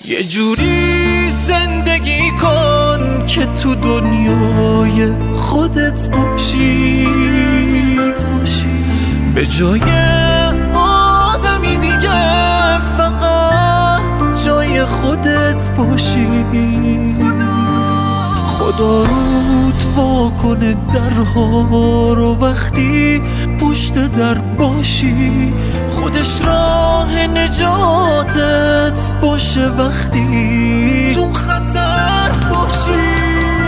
یه جوری زندگی کن که تو دنیای خودت باشی، به جای آدمی دیگه فقط جای خودت باشی. خدا رود وا کنه درها رو وقتی پشت در باشی، خودش راه نجاتت باشه وقتی تو خطر باشی.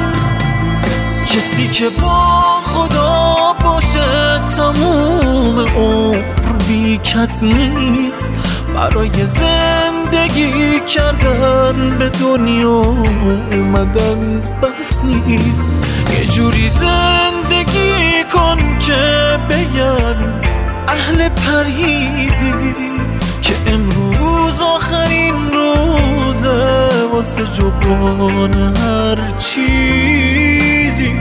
کسی که با خدا باشه تموم عمر بی کس نیست، برای زندگی کردن به دنیا اومدن بس نیست. یه جوری زندگی کن که بگن اهل پرهیزی که امروز آخرین روزه واسه جبران هر چیزی.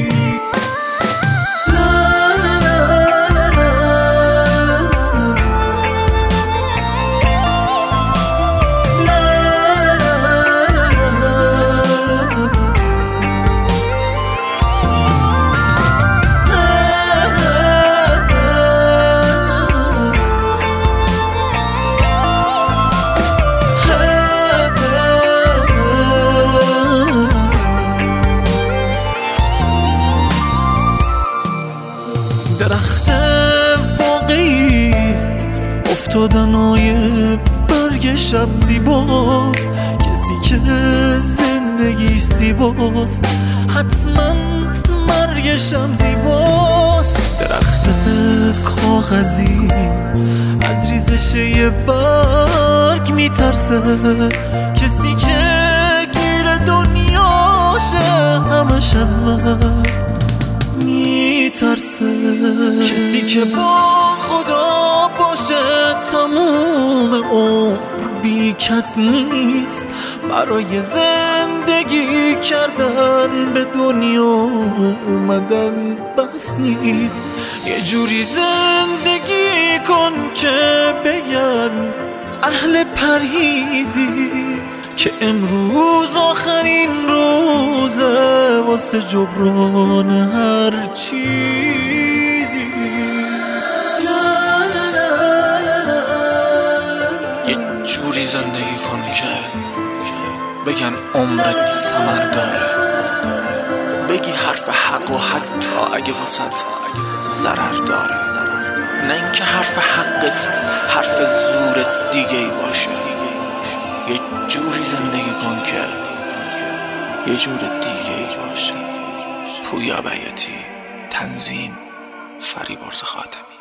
درخت واقعی افتادنای برگ شب زیباست، کسی که زندگیش زیباست حتما مرگش هم زیباست. درخت کاغذی از ریزش یه برگ میترسه، کسی که گیر دنیاشه همش از من میترسه. کسی که با خدا باشه تموم عمر بی کس نیست، برای زندگی کردن به دنیا اومدن بس نیست. یه جوری زندگی کن که بگن اهل پرهیزی که امروز آخرین روزه واسه جبران هر چیزی. یه جوری زندگی کن که بگن عمرت ثمر داره، بگی حرف حق و حتی اگه واسط ضرر داره، نه اینکه حرف حقت حرف زورت دیگه ای باشه. یه جوری زندگی کن که یه جور دیگه ای باشه. پویا بیاتی، تنظیم فریبرز خاتمی.